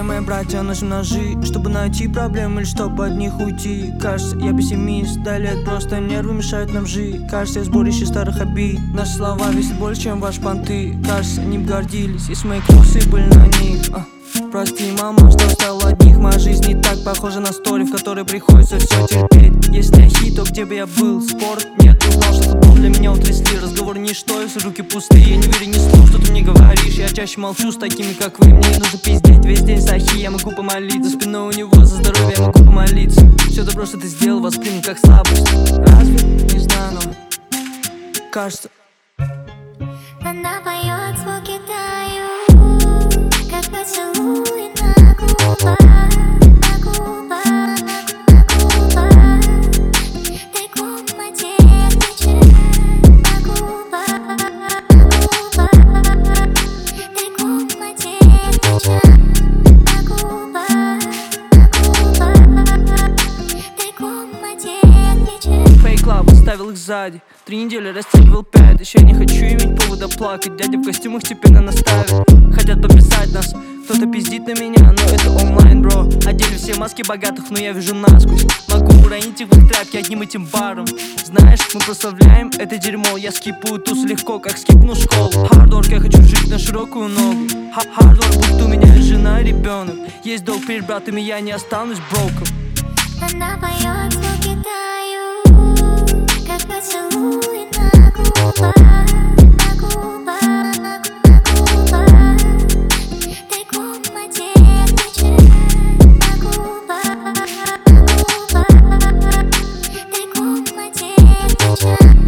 Все мои братья носят ножи, чтобы найти проблемы или чтобы от них уйти. Кажется, я пессимист, да лет просто нервы мешают нам жить. Кажется, я сборище старых обид. Наши слова весят больше, чем ваши понты. Кажется, они б гордились, если мои курсы были на них. Прости, мама, что стал от них. Моя жизнь не так похожа на стори, в которой приходится все терпеть. Если я хит, то где бы я был? Спорт? Нет, не знал, что футбол для меня утрясли. Разговоры ничто, если руки пустые. Я не верю ни слов, что ты мне говоришь. Я чаще молчу с такими, как вы. Мне не нужно пиздеть весь день сахи. Я могу помолиться, за спиной у него за здоровье я могу помолиться. Все добро, что ты сделал, восприму как слабость. Разве? Не знаю, но кажется. Она поет звуки таю, как поцелуй на губах, на губах, на губах. Тайком одет вечер, на губах, на губах. Тайком одет вечер, на губах, на губах. Тайком одет вечер. Фейк лав, оставил их сзади. 3 недели растягивал 5. Еще не хочу иметь повода плакать. Дядя в костюмах теперь на наставит. Хотят подписать нас, кто-то пиздит на меня, но это онлайн, бро. Одели все маски богатых, но я вижу насквозь. Могу уронить их в их тряпки одним этим баром. Знаешь, мы прославляем это дерьмо. Я скипаю туз легко, как скипну школу. Хардворк, я хочу жить на широкую ногу. Хардворк, будто у меня жена и ребенок. Есть долг перед братами, я не останусь броком. Она поет звуки таю, как поцелуй на губах, на губах, на губах. Тайком одет вечер, на губах, на губах. Тайком одет вечер.